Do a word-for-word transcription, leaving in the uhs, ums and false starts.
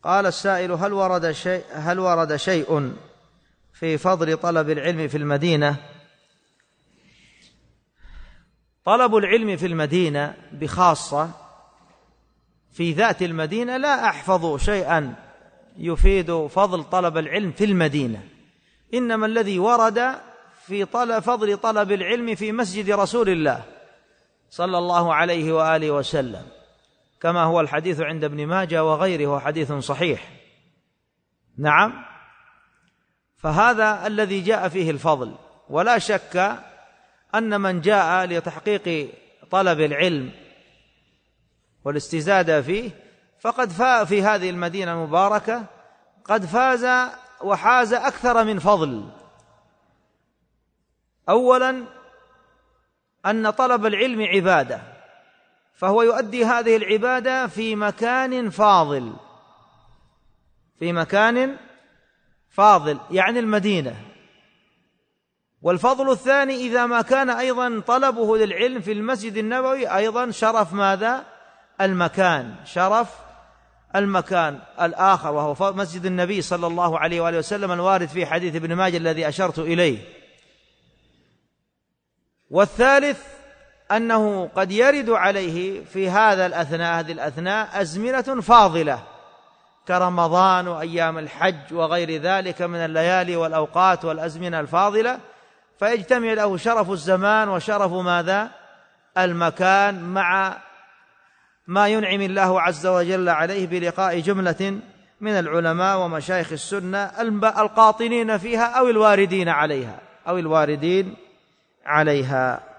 قال السائل: هل ورد شيء هل ورد شيء في فضل طلب العلم في المدينة؟ طلب العلم في المدينة بخاصة في ذات المدينة لا أحفظ شيئا يفيد فضل طلب العلم في المدينة، إنما الذي ورد في طلب فضل طلب العلم في مسجد رسول الله صلى الله عليه وآله وسلم، كما هو الحديث عند ابن ماجه وغيره حديث صحيح. نعم، فهذا الذي جاء فيه الفضل، ولا شك أن من جاء لتحقيق طلب العلم والاستزادة فيه فقد فاز في هذه المدينة المباركة، قد فاز وحاز أكثر من فضل. أولا أن طلب العلم عبادة، فهو يؤدي هذه العبادة في مكان فاضل، في مكان فاضل يعني المدينة. والفضل الثاني إذا ما كان أيضا طلبه للعلم في المسجد النبوي أيضا شرف ماذا؟ المكان، شرف المكان الآخر، وهو مسجد النبي صلى الله عليه وآله وسلم الوارد في حديث ابن ماجه الذي أشرت إليه. والثالث أنه قد يرد عليه في هذا الأثناء هذه الأثناء أزمنة فاضلة كرمضان وأيام الحج وغير ذلك من الليالي والأوقات والأزمنة الفاضلة، فيجتمع له شرف الزمان وشرف ماذا؟ المكان، مع ما ينعم الله عز وجل عليه بلقاء جملة من العلماء ومشايخ السنة القاطنين فيها أو الواردين عليها أو الواردين عليها